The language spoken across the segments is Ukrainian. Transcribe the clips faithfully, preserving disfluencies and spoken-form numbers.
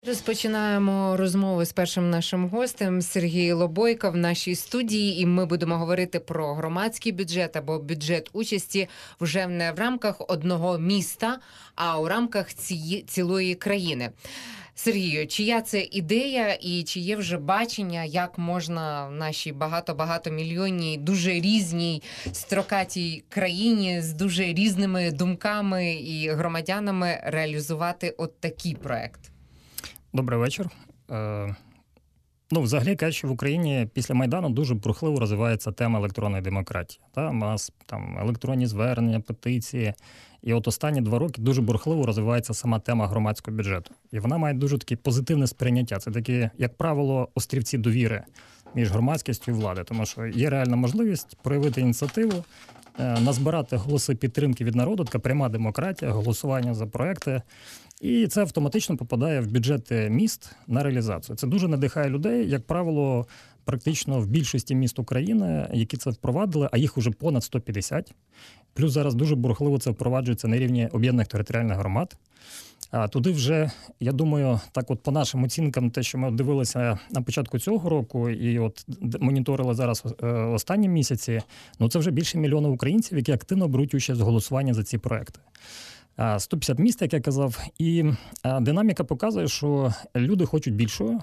Розпочинаємо розмову з першим нашим гостем Сергій Лобойко в нашій студії, і ми будемо говорити про громадський бюджет або бюджет участі вже не в рамках одного міста, а у рамках цієї цілої країни. Сергію, чия це ідея і чи є вже бачення, як можна в нашій багато-багатомільйонній, дуже різній, строкатій країні з дуже різними думками і громадянами реалізувати от такий проект? Добрий вечір. Е, ну, взагалі, кажучи, в Україні після Майдану дуже бурхливо розвивається тема електронної демократії. Та? У нас там електронні звернення, петиції. І от останні два роки дуже бурхливо розвивається сама тема громадського бюджету. І вона має дуже таке позитивне сприйняття. Це такі, як правило, острівці довіри між громадськістю і владою. Тому що є реальна можливість проявити ініціативу, назбирати голоси підтримки від народу, така пряма демократія, голосування за проекти. І це автоматично попадає в бюджети міст на реалізацію. Це дуже надихає людей, як правило, практично в більшості міст України, які це впровадили, а їх уже понад сто п'ятдесят. Плюс зараз дуже бурхливо це впроваджується на рівні об'єднаних територіальних громад. А туди вже, я думаю, так от по нашим оцінкам, те, що ми дивилися на початку цього року і от моніторили зараз останні місяці, ну це вже більше мільйона українців, які активно беруть участь в голосуванні за ці проекти. сто п'ятдесят міст, як я казав, і динаміка показує, що люди хочуть більшого.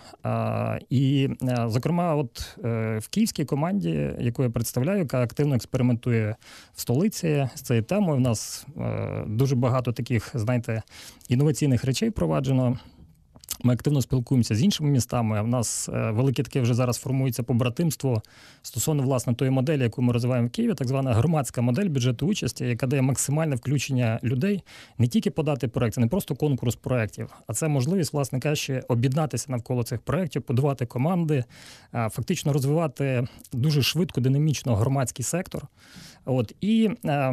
І, зокрема, от в київській команді, яку я представляю, яка активно експериментує в столиці з цією темою, в нас дуже багато таких, знаєте, інноваційних речей впроваджено. Ми активно спілкуємося з іншими містами. У нас велике таке вже зараз формується побратимство стосовно, власне, тої моделі, яку ми розвиваємо в Києві, так звана громадська модель бюджету участі, яка дає максимальне включення людей не тільки подати проект, це не просто конкурс проєктів, а це можливість, власне кажучи, об'єднатися навколо цих проєктів, будувати команди, фактично розвивати дуже швидко, динамічно громадський сектор. От, і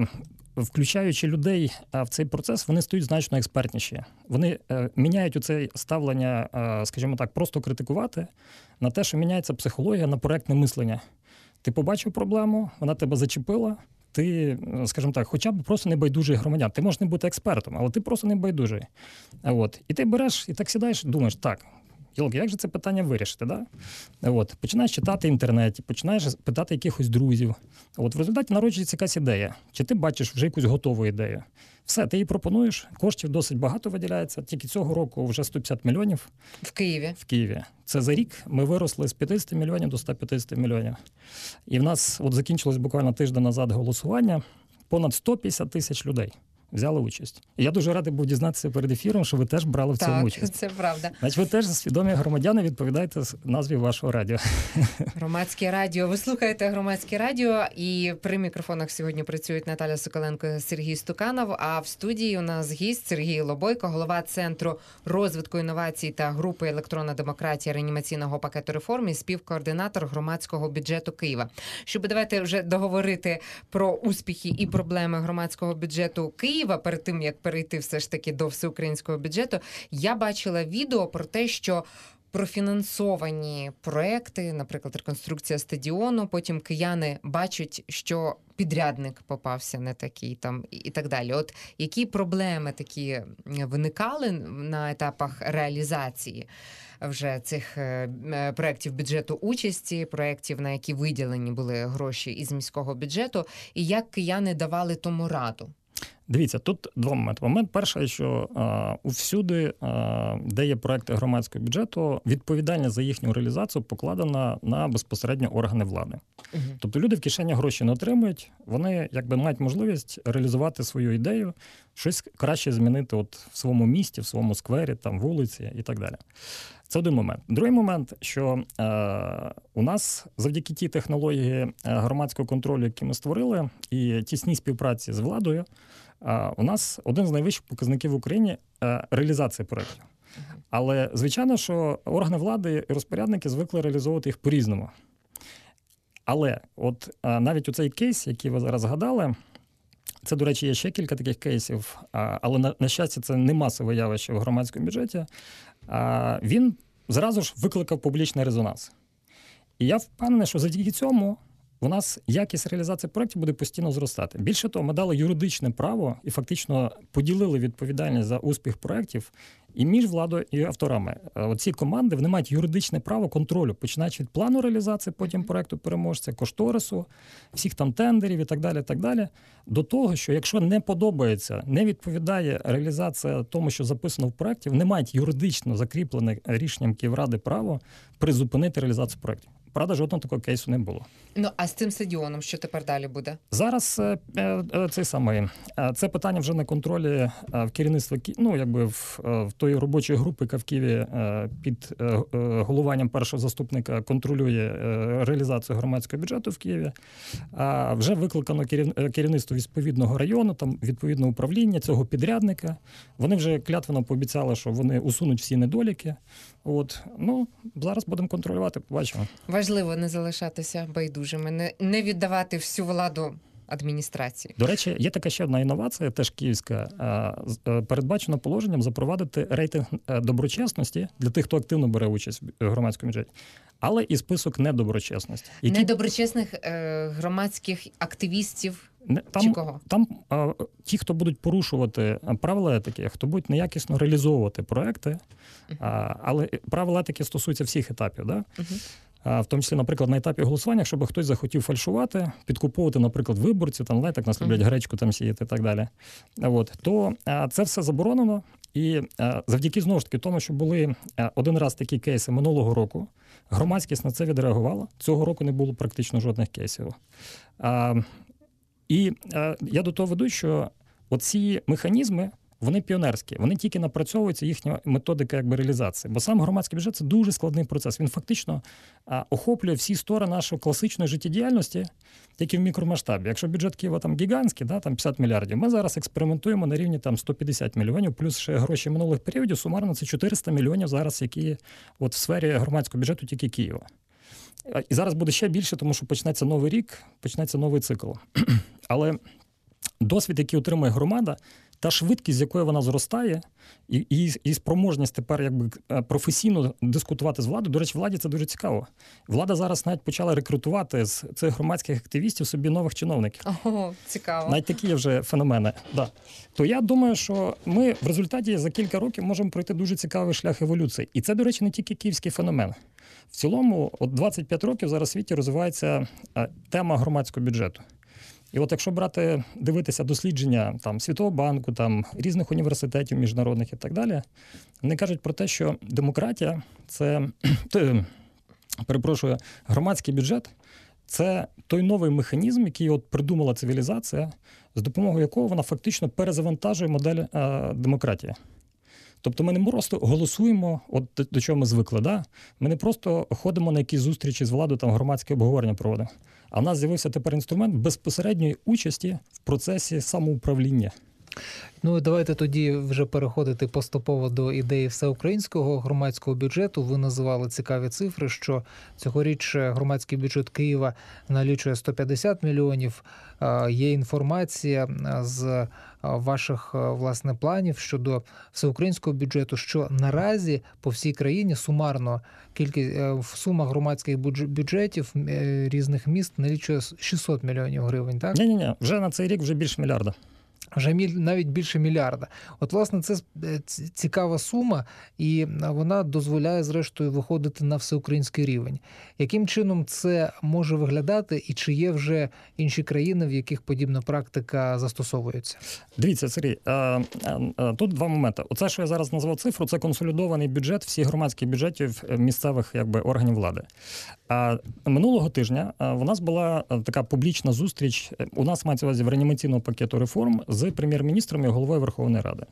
включаючи людей в цей процес, вони стають значно експертніші. Вони е, міняють оце ставлення, е, скажімо так, просто критикувати на те, що міняється психологія на проектне мислення. Ти побачив проблему, вона тебе зачепила, ти, скажімо так, хоча б просто небайдужий громадян. Ти можеш не бути експертом, але ти просто небайдужий. От. І ти береш, і так сідаєш, думаєш, так, Йолки, як же це питання вирішити? Да? От. Починаєш читати в інтернеті, починаєш питати якихось друзів. От. В результаті народжується якась ідея. Чи ти бачиш вже якусь готову ідею? Все, ти її пропонуєш, коштів досить багато виділяється. Тільки цього року вже сто п'ятдесят мільйонів. В Києві? В Києві. Це за рік ми виросли з п'ятдесят мільйонів до ста п'ятдесят мільйонів. І в нас от закінчилось буквально тиждень назад голосування. Понад сто п'ятдесят тисяч людей взяли участь. І я дуже радий був дізнатися перед ефіром, що ви теж брали в цьому так, участь. Так, це правда. Значить, ви теж свідомі громадяни, відповідаєте назві вашого радіо. Громадське радіо. Ви слухаєте Громадське радіо, і при мікрофонах сьогодні працюють Наталя Соколенко, Сергій Стуканов, а в студії у нас гість Сергій Лобойко, голова Центру розвитку інновацій та групи «Електронна демократія» реанімаційного пакету реформ і співкоординатор громадського бюджету Києва. Щоб давайте вже договорити про успіхи і проблеми громадського бюджету Києва, перед тим, як перейти все ж таки до всеукраїнського бюджету, я бачила відео про те, що профінансовані проекти, наприклад, реконструкція стадіону, потім кияни бачать, що підрядник попався не такий там і так далі. От які проблеми такі виникали на етапах реалізації вже цих проєктів бюджету участі, проєктів, на які виділені були гроші із міського бюджету, і як кияни давали тому раду? Дивіться, тут два моменти. Момент перший, що а, усюди, а, де є проекти громадського бюджету, відповідальність за їхню реалізацію покладена на безпосередньо органи влади. Угу. Тобто люди в кишені гроші не отримують, вони якби мають можливість реалізувати свою ідею, щось краще змінити от в своєму місті, в своєму сквері, там, вулиці і так далі. Це один момент. Другий момент, що е, у нас завдяки тій технології громадського контролю, які ми створили, і тісній співпраці з владою, е, у нас один з найвищих показників в Україні е, – реалізація проєктів. Але, звичайно, що органи влади і розпорядники звикли реалізовувати їх по-різному. Але от е, навіть у цей кейс, який ви зараз згадали, це, до речі, є ще кілька таких кейсів, але, на, на щастя, це не масове явище в громадському бюджеті. Він зразу ж викликав публічний резонанс. І я впевнений, що завдяки цьому у нас якість реалізації проєктів буде постійно зростати. Більше того, ми дали юридичне право і фактично поділили відповідальність за успіх проєктів і між владою і авторами. Оці команди, вони мають юридичне право контролю, починаючи від плану реалізації, потім проекту переможця, кошторису, всіх там тендерів і так далі, і так далі, до того, що якщо не подобається, не відповідає реалізація тому, що записано в проекті, вони мають юридично закріплене рішенням Київради право призупинити реалізацію проектів. Правда, жодного такого кейсу не було. Ну, а з цим стадіоном що тепер далі буде? Зараз е, е, цей самий, е, це питання вже на контролі е, в керівництва, ну, якби в, е, в тої робочої групи, яка в Києві е, під е, головуванням першого заступника контролює е, реалізацію громадського бюджету в Києві. А вже викликано керів, керівництво відповідного району, там відповідне управління цього підрядника. Вони вже клятвено пообіцяли, що вони усунуть всі недоліки. От, ну, зараз будемо контролювати, побачимо. Важливо не залишатися байдужими, не, не віддавати всю владу адміністрації. До речі, є така ще одна інновація, теж київська. Передбачено положенням запровадити рейтинг доброчесності для тих, хто активно бере участь в громадському бюджеті, але і список недоброчесності. Які... Недоброчесних е, громадських активістів. Там, Чи кого? Там а, ті, хто будуть порушувати правила етики, хто будуть неякісно реалізовувати проекти, uh-huh. а, але правила етики стосуються всіх етапів. Да? Uh-huh. А, в тому числі, наприклад, на етапі голосування, якщо хтось захотів фальшувати, підкуповувати, наприклад, виборців, там, так нас люблять uh-huh. гречку там сіяти і так далі, от, то а, це все заборонено. І а, завдяки, знову ж таки, тому, що були а, один раз такі кейси минулого року, громадськість на це відреагувала. Цього року не було практично жодних кейсів. А, І е, я до того веду, що оці механізми, вони піонерські, вони тільки напрацьовуються, їхня методика якби реалізації. Бо сам громадський бюджет – це дуже складний процес. Він фактично е, охоплює всі сторони нашої класичної життєдіяльності, тільки в мікромасштабі. Якщо бюджет Києва там гігантський, да, там п'ятдесят мільярдів, ми зараз експериментуємо на рівні там сто п'ятдесят мільйонів, плюс ще гроші минулих періодів, сумарно це чотириста мільйонів зараз, які от в сфері громадського бюджету тільки Києва. І зараз буде ще більше, тому що почнеться новий рік, почнеться новий цикл. Але досвід, який отримує громада, та швидкість, з якою вона зростає, і, і, і спроможність тепер якби професійно дискутувати з владою. До речі, владі це дуже цікаво. Влада зараз навіть почала рекрутувати з цих громадських активістів собі нових чиновників. Ого, цікаво. Навіть такі є вже феномени. Да. То я думаю, що ми в результаті за кілька років можемо пройти дуже цікавий шлях еволюції. І це, до речі, не тільки київський феномен. В цілому, от двадцять п'ять років зараз в світі розвивається тема громадського бюджету. І от якщо брати, дивитися дослідження там, Світового банку, там, різних університетів міжнародних і так далі, вони кажуть про те, що демократія – це, перепрошую, громадський бюджет – це той новий механізм, який от придумала цивілізація, з допомогою якого вона фактично перезавантажує модель а, демократії. Тобто ми не просто голосуємо, от до чого ми звикли, да? Ми не просто ходимо на якісь зустрічі з владою, там громадське обговорення проводимо. А в нас з'явився тепер інструмент безпосередньої участі в процесі самоуправління. Ну, давайте тоді вже переходити поступово до ідеї всеукраїнського громадського бюджету. Ви називали цікаві цифри, що цьогоріч громадський бюджет Києва налічує сто п'ятдесят мільйонів. Є інформація з ваших, власне, планів щодо всеукраїнського бюджету, що наразі по всій країні сумарно кількість в сумах громадських бюджетів різних міст налічує шістсот мільйонів гривень, так? Ні-ні-ні, вже на цей рік вже більше мільярда. Вже навіть більше мільярда. От, власне, це цікава сума, і вона дозволяє, зрештою, виходити на всеукраїнський рівень. Яким чином це може виглядати, і чи є вже інші країни, в яких подібна практика застосовується? Дивіться, Сергій, тут два моменти. Оце, що я зараз назвав цифру, це консолідований бюджет всіх громадських бюджетів місцевих якби, органів влади. Минулого тижня у нас була така публічна зустріч, у нас мається увазі в реанімаційному пакету реформ, з прем'єр-міністром і головою Верховної Ради,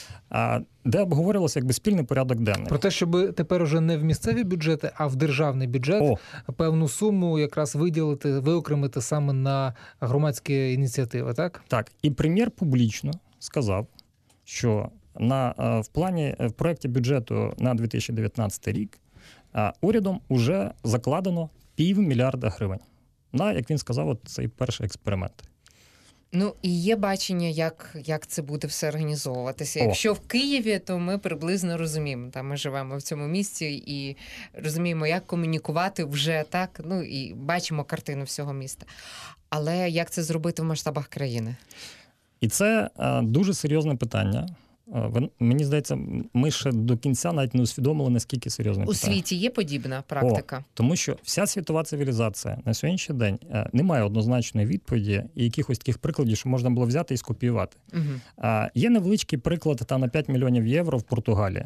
де обговорювався якби спільний порядок денний. Про те, щоб тепер уже не в місцеві бюджети, а в державний бюджет О. певну суму якраз виділити, виокремити саме на громадські ініціативи, так? Так. І прем'єр публічно сказав, що на, в плані, в проєкті бюджету на дві тисячі дев'ятнадцятий рік урядом уже закладено півмільярда гривень на, як він сказав, от цей перший експеримент. Ну, і є бачення, як, як це буде все організовуватися. О. Якщо в Києві, то ми приблизно розуміємо, там ми живемо в цьому місті і розуміємо, як комунікувати вже так, ну, і бачимо картину всього міста. Але як це зробити в масштабах країни? І це а, дуже серйозне питання. Мені здається, ми ще до кінця навіть не усвідомили, наскільки серйозно. У питання. світі є подібна практика? О, тому що вся світова цивілізація на сьогоднішній день не має однозначної відповіді і якихось таких прикладів, що можна було взяти і скопіювати. Угу. Є невеличкий приклад там, на п'ять мільйонів євро в Португалії.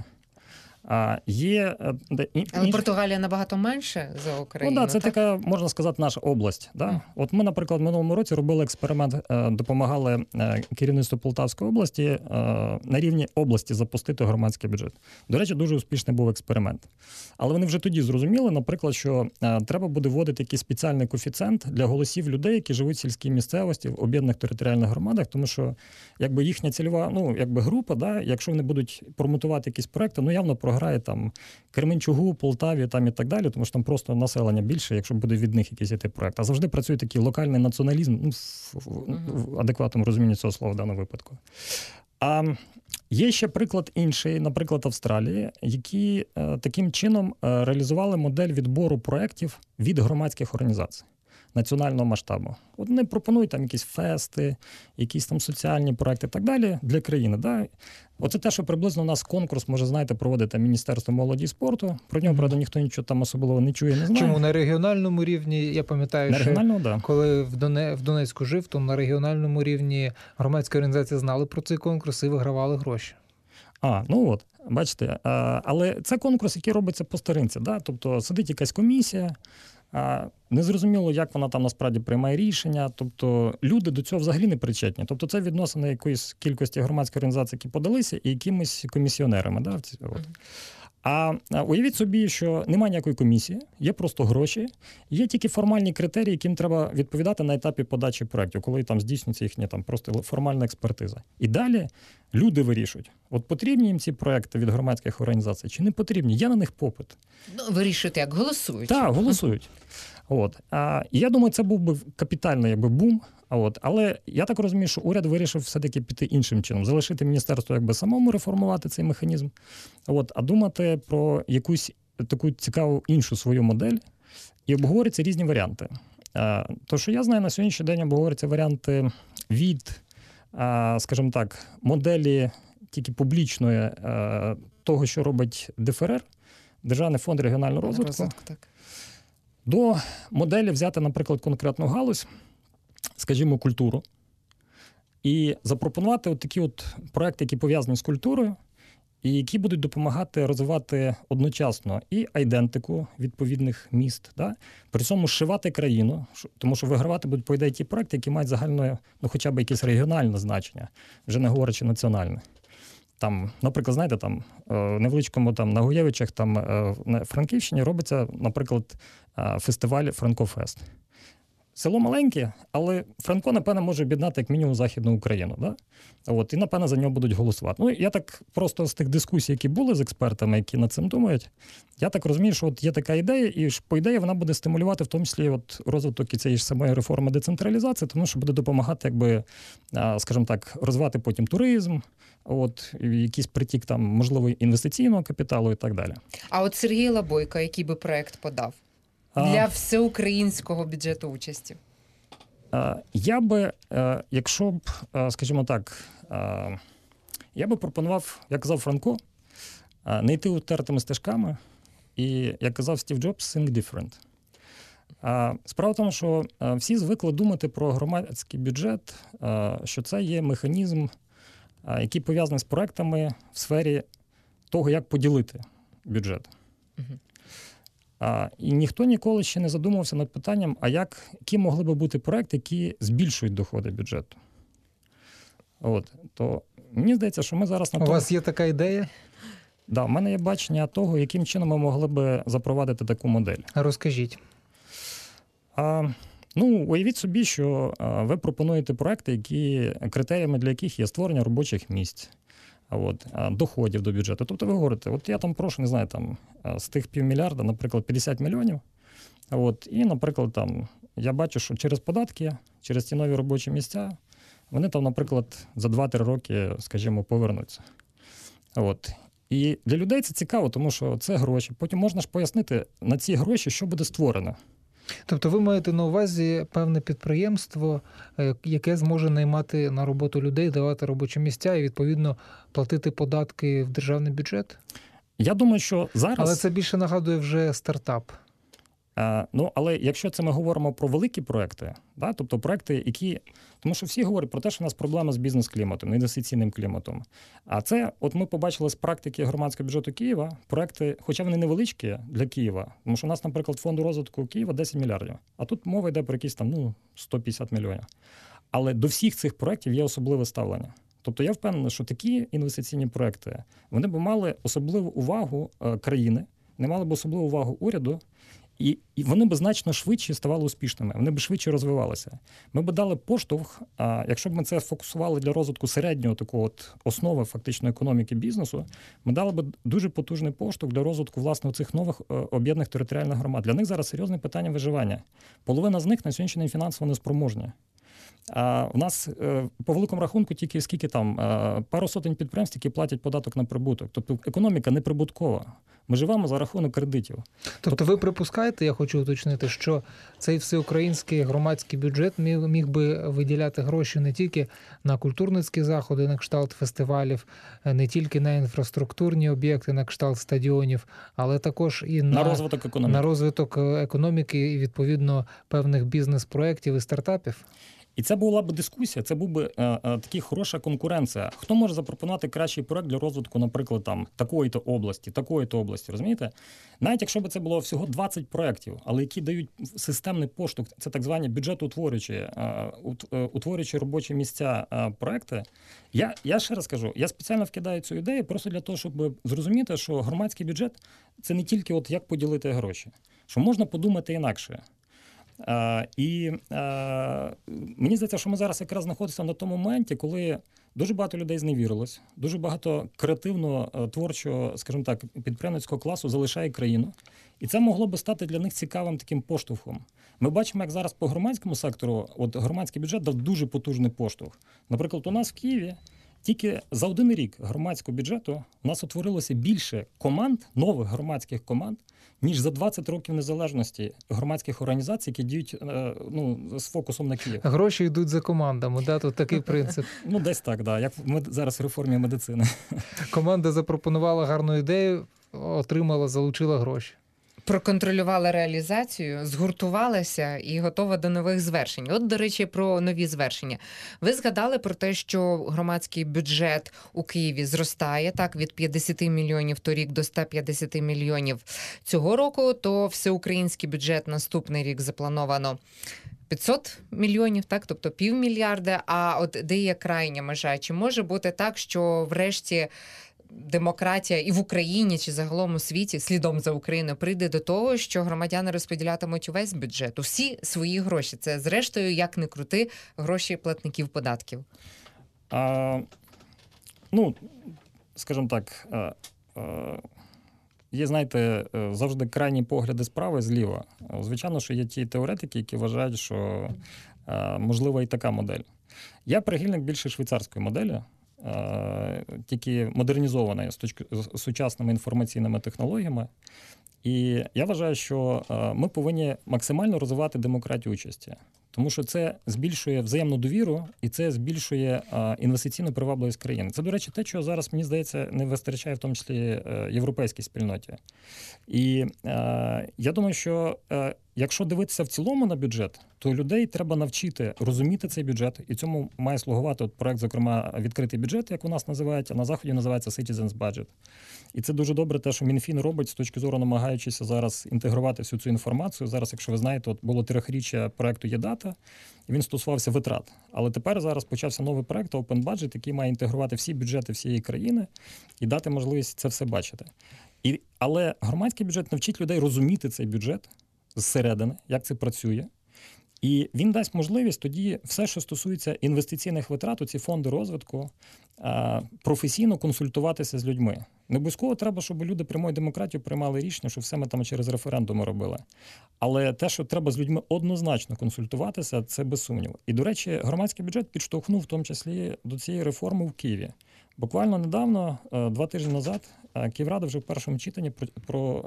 А є... Але Португалія набагато менше за Україну. Ну, да, це так? така, можна сказати, наша область. Да? Mm. От ми, наприклад, в минулому році робили експеримент, допомагали керівництву Полтавської області на рівні області запустити громадський бюджет. До речі, дуже успішний був експеримент. Але вони вже тоді зрозуміли, наприклад, що треба буде вводити якийсь спеціальний коефіцієнт для голосів людей, які живуть в сільській місцевості, в об'єднаних територіальних громадах, тому що якби їхня цільова, ну, якби група, да, якщо вони будуть промотувати якісь проекти, ну, явно програє там Кременчугу, Полтаві там і так далі, тому що там просто населення більше, якщо буде від них якийсь іти проект. А завжди працює такий локальний націоналізм, ну, в, в адекватному розумінні цього слова в даному випадку. А є ще приклад інший, наприклад, Австралії, які е, таким чином е, реалізували модель відбору проєктів від громадських організацій національного масштабу. От вони пропонують там якісь фести, якісь там соціальні проекти і так далі для країни. Да? Оце те, що приблизно у нас конкурс, може, знаєте, проводить Міністерство молоді і спорту. Про нього, правда, ніхто нічого там особливо не чує, не знає. Чому на регіональному рівні, я пам'ятаю, на що да. коли в, Доне... в Донецьку жив, то на регіональному рівні громадські організації знали про цей конкурс і вигравали гроші. А, ну от, бачите. А, але це конкурс, який робиться по старинці. Да? Тобто сидить якась комісія, а, незрозуміло, як вона там насправді приймає рішення. Тобто люди до цього взагалі не причетні. Тобто це відносини якоїсь кількості громадських організацій, які подалися, і якимись комісіонерами. Да? От. А уявіть собі, що немає ніякої комісії, є просто гроші, є тільки формальні критерії, яким треба відповідати на етапі подачі проєктів, коли там здійснюється їхня там просто формальна експертиза. І далі люди вирішують, от потрібні їм ці проєкти від громадських організацій чи не потрібні, є на них попит. Ну, вирішують як, голосують. Так, голосують. От. А, і я думаю, це був би капітальний якби, бум. От. Але я так розумію, що уряд вирішив все-таки піти іншим чином, залишити міністерство якби самому реформувати цей механізм, от, а думати про якусь таку цікаву іншу свою модель, і обговорюються різні варіанти. А, то, що я знаю, на сьогоднішній день обговорюються варіанти від, а, скажімо так, моделі тільки публічної а, того, що робить Д Ф Р Р, Державний фонд регіонального розвитку, розвитку так. До моделі взяти, наприклад, конкретну галузь, скажімо, культуру, і запропонувати от такі от проекти, які пов'язані з культурою, і які будуть допомагати розвивати одночасно і айдентику відповідних міст, да? При цьому зшивати країну, тому що вигравати будуть, по ідеї, ті проекти, які мають загальне, ну, хоча б якесь регіональне значення, вже не говорячи національне. Там, наприклад, знаєте, там в невеличкому там на Гуєвичах, там на Франківщині робиться, наприклад, фестиваль Франкофест. Село маленьке, але Франко, напевно, може об'єднати як мінімум Західну Україну. Да? От, і, напевно, за нього будуть голосувати. Ну, я так просто з тих дискусій, які були з експертами, які над цим думають, я так розумію, що от є така ідея, і по ідеї вона буде стимулювати в тому числі от розвиток і цієї ж самої реформи децентралізації, тому що буде допомагати, якби, скажімо так, розвивати потім туризм, от, якийсь притік там, можливо, інвестиційного капіталу і так далі. А от Сергій Лобойко, який би проект подав? Для всеукраїнського бюджету участі. Я би, якщо б, скажімо так, я би пропонував, як казав Франко, не йти утертими стежками і, як казав Стів Джобс, think different. Справа в тому, що всі звикли думати про громадський бюджет, що це є механізм, який пов'язаний з проектами в сфері того, як поділити бюджет. Угу. А, і ніхто ніколи ще не задумувався над питанням, а як, які могли би бути проекти, які збільшують доходи бюджету. От, то мені здається, що ми зараз на тому... У вас є така ідея? Так, да, в мене є бачення того, яким чином ми могли би запровадити таку модель. Розкажіть. А, ну, уявіть собі, що а, ви пропонуєте проекти, які, критеріями для яких є створення робочих місць, От, доходів до бюджету. Тобто ви говорите, от я там прошу, не знаю, там, з тих півмільярда, наприклад, п'ятдесят мільйонів, от, і, наприклад, там, я бачу, що через податки, через ці нові робочі місця, вони там, наприклад, за два-три роки, скажімо, повернуться. От. І для людей це цікаво, тому що це гроші. Потім можна ж пояснити на ці гроші, що буде створено. Тобто ви маєте на увазі певне підприємство, яке зможе наймати на роботу людей, давати робочі місця і, відповідно, платити податки в державний бюджет? Я думаю, що зараз... Але це більше нагадує вже стартап. А, ну, але якщо це ми говоримо про великі проекти, да, тобто проекти, які... Тому що всі говорять про те, що у нас проблема з бізнес-кліматом, інвестиційним кліматом. А це, от ми побачили з практики громадського бюджету Києва, проекти, хоча вони невеличкі для Києва, тому що у нас, наприклад, фонду розвитку Києва десять мільярдів, а тут мова йде про якісь там, ну, сто п'ятдесят мільйонів. Але до всіх цих проєктів є особливе ставлення. Тобто я впевнений, що такі інвестиційні проекти, вони б мали особливу увагу е, країни, не мали б особливу увагу уряду, І, і вони б значно швидше ставали успішними, вони б швидше розвивалися. Ми б дали поштовх, а якщо б ми це фокусували для розвитку середнього такого от основи фактично економіки бізнесу, ми дали б дуже потужний поштовх для розвитку власне цих нових об'єднаних територіальних громад. Для них зараз серйозне питання виживання. Половина з них на сьогоднішній день фінансово неспроможні. А у нас по великому рахунку тільки скільки там пару сотень підприємств, які платять податок на прибуток. Тобто економіка неприбуткова. Ми живемо за рахунок кредитів. Тобто ви припускаєте, я хочу уточнити, що цей всеукраїнський громадський бюджет міг, міг би виділяти гроші не тільки на культурницькі заходи, на кшталт фестивалів, не тільки на інфраструктурні об'єкти, на кшталт стадіонів, але також і на, на розвиток економіки. на розвиток економіки і, відповідно, певних бізнес-проєктів і стартапів? І це була б дискусія, це був би е, е, така хороша конкуренція. Хто може запропонувати кращий проект для розвитку, наприклад, там такої-то області, такої-то області, розумієте? Навіть якщо б це було всього двадцять проєктів, але які дають системний поштовх, це так звані бюджетоутворюючі, е, утворюючі робочі місця е, проекти. Я, я ще раз кажу, я спеціально вкидаю цю ідею просто для того, щоб зрозуміти, що громадський бюджет – це не тільки от як поділити гроші, що можна подумати інакше. Uh, і uh, мені здається, що ми зараз якраз знаходимося на тому моменті, коли дуже багато людей зневірилось, дуже багато креативного, творчого, скажімо так, підприємницького класу залишає країну. І це могло би стати для них цікавим таким поштовхом. Ми бачимо, як зараз по громадському сектору, от громадський бюджет дав дуже потужний поштовх. Наприклад, у нас в Києві тільки за один рік громадського бюджету у нас утворилося більше команд, нових громадських команд, ніж за двадцять років незалежності громадських організацій, які діють ну, з фокусом на Київ. Гроші йдуть за командами, да? Тут такий принцип. Ну, десь так, да. Як зараз в реформі медицини. Команда запропонувала гарну ідею, отримала, залучила гроші. Проконтролювала реалізацію, згуртувалася і готова до нових звершень. От, до речі, про нові звершення. Ви згадали про те, що громадський бюджет у Києві зростає, так, від п'ятдесят мільйонів торік до сто п'ятдесят мільйонів цього року, то всеукраїнський бюджет наступний рік заплановано п'ятсот мільйонів, так, тобто півмільярда, а от де є крайня межа? Чи може бути так, що врешті демократія і в Україні, чи загалом у світі, слідом за Україною, прийде до того, що громадяни розподілятимуть увесь бюджет, усі свої гроші? Це, зрештою, як не крути, гроші платників податків. А, ну, скажімо так, а, а, є, знаєте, завжди крайні погляди справа і зліва. Звичайно, що є ті теоретики, які вважають, що а, можлива і така модель. Я прихильник більше швейцарської моделі, тільки модернізованої з точки з сучасними інформаційними технологіями. І я вважаю, що ми повинні максимально розвивати демократію участі, тому що це збільшує взаємну довіру і це збільшує інвестиційну привабливість країни. Це, до речі, те, чого зараз, мені здається, не вистачає в тому числі європейській спільноті. І я думаю, що якщо дивитися в цілому на бюджет, то людей треба навчити розуміти цей бюджет, і цьому має слугувати от проект, зокрема, відкритий бюджет, як у нас називають, а на Заході називається Citizens Budget. І це дуже добре те, що Мінфін робить з точки зору, намагаючися зараз інтегрувати всю цю інформацію. Зараз, якщо ви знаєте, от було трьохріччя проекту «Є-дата», і він стосувався витрат. Але тепер зараз почався новий проект Open Budget, який має інтегрувати всі бюджети всієї країни і дати можливість це все бачити. І, але громадський бюджет навчить людей розуміти цей бюджет зсередини, як це працює. І він дасть можливість тоді все, що стосується інвестиційних витрат, у ці фонди розвитку, професійно консультуватися з людьми. Не обов'язково треба, щоб люди прямою демократією приймали рішення, що все ми там через референдуми робили. Але те, що треба з людьми однозначно консультуватися, це без сумніву. І, до речі, громадський бюджет підштовхнув в тому числі до цієї реформи в Києві. Буквально недавно, два тижні назад, Київрада вже в першому читанні про, про,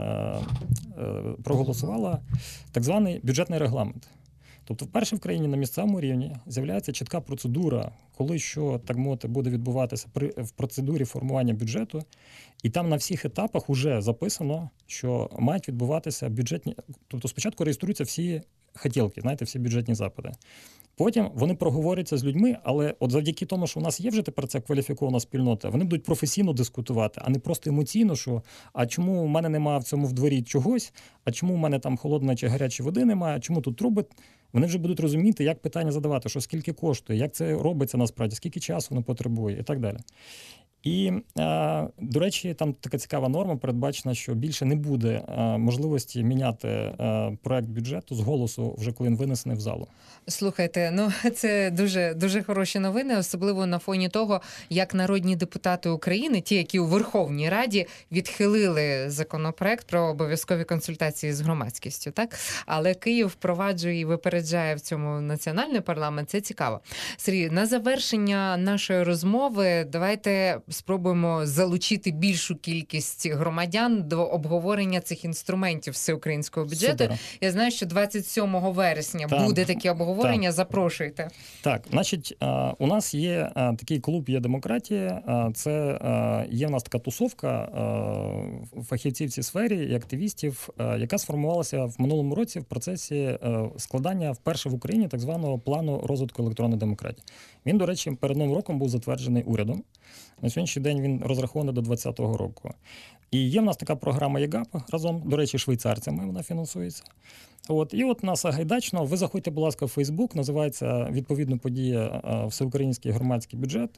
проголосувала так званий бюджетний регламент. Тобто вперше в країні на місцевому рівні з'являється чітка процедура, коли що, так мовити, буде відбуватися при, в процедурі формування бюджету, і там на всіх етапах вже записано, що мають відбуватися бюджетні... Тобто спочатку реєструються всі хотілки, знаєте, всі бюджетні запити. Потім вони проговорюються з людьми, але от завдяки тому, що у нас є вже тепер ця кваліфікована спільнота, вони будуть професійно дискутувати, а не просто емоційно, що а чому в мене немає в цьому в дворі чогось, а чому в мене там холодної чи гарячої води немає, а чому тут труби. Вони вже будуть розуміти, як питання задавати, що скільки коштує, як це робиться насправді, скільки часу воно потребує і так далі. І, до речі, там така цікава норма передбачена, що більше не буде можливості міняти проект бюджету з голосу, вже коли він винесений в залу. Слухайте, ну це дуже, дуже хороші новини, особливо на фоні того, як народні депутати України, ті, які у Верховній Раді, відхилили законопроект про обов'язкові консультації з громадськістю, так? Але Київ впроваджує і випереджає в цьому національний парламент, це цікаво. Сергій, на завершення нашої розмови давайте спробуємо залучити більшу кількість громадян до обговорення цих інструментів всеукраїнського бюджету. Супер. Я знаю, що двадцять сьомого вересня так, буде таке обговорення. Так. Запрошуйте. Так, значить, у нас є такий клуб «Є демократія». Це є в нас така тусовка фахівців в цій сфері і активістів, яка сформувалася в минулому році в процесі складання вперше в Україні так званого плану розвитку електронної демократії. Він, до речі, перед Новим роком був затверджений урядом. На сьогоднішній день він розрахований до двадцятого року. І є в нас така програма ЄГАП разом, до речі, швейцарцями вона фінансується. От. І от на Сагайдачного, ви заходьте, будь ласка, в Фейсбук, називається відповідно подія «Всеукраїнський громадський бюджет».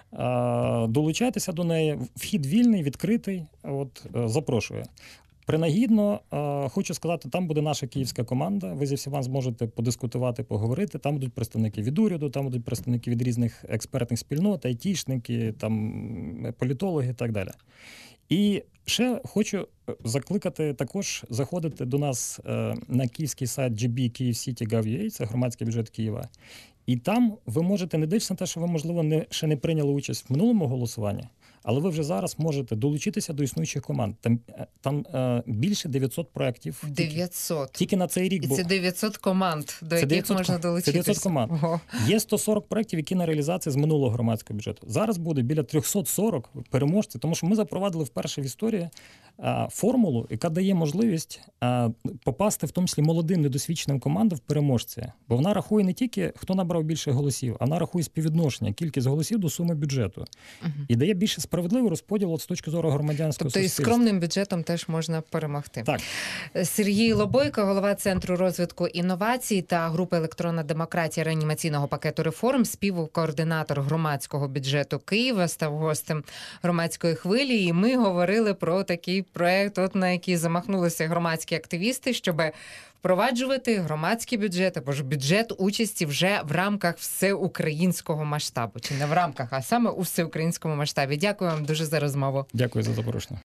Долучайтеся до неї, вхід вільний, відкритий, от, запрошую. Принагідно, хочу сказати, там буде наша київська команда, ви зі всіма зможете подискутувати, поговорити, там будуть представники від уряду, там будуть представники від різних експертних спільнот, айтішники, там, політологи і так далі. І ще хочу закликати також заходити до нас на київський сайт джі бі Київ-Сіті крапка гав крапка ю а, це громадський бюджет Києва. І там ви можете, не дивитися на те, що ви, можливо, не, ще не прийняли участь в минулому голосуванні, але ви вже зараз можете долучитися до існуючих команд. Там, там е, більше дев'ятсот проєктів. дев'ятсот. Тільки, тільки на цей рік. І бо... це дев'ятсот команд, до яких дев'ятсот, можна долучитися. Це дев'ятсот команд. Ого. Є сто сорок проєктів, які на реалізації з минулого громадського бюджету. Зараз буде біля триста сорок переможців, тому що ми запровадили вперше в історії а, формулу, яка дає можливість а, попасти в тому числі молодим, недосвідченим командам в переможці. Бо вона рахує не тільки, хто набрав більше голосів, а вона рахує співвідношення, кількість голосів до суми бюджету. Uh-huh. І дає більше справедливий розподіл от з точки зору громадянського тобто суспільства. Тобто і скромним бюджетом теж можна перемогти. Так. Сергій Лобойко, голова Центру розвитку інновацій та групи «Електронна демократія» реанімаційного пакету реформ, співкоординатор громадського бюджету Києва, став гостем громадської хвилі. І ми говорили про такий проект, от на який замахнулися громадські активісти, щоб впроваджувати громадський бюджет або ж бюджет участі вже в рамках всеукраїнського масштабу. Чи не в рамках, а саме у всеукраїнському масштабі. Дякую вам дуже за розмову. Дякую за запрошення.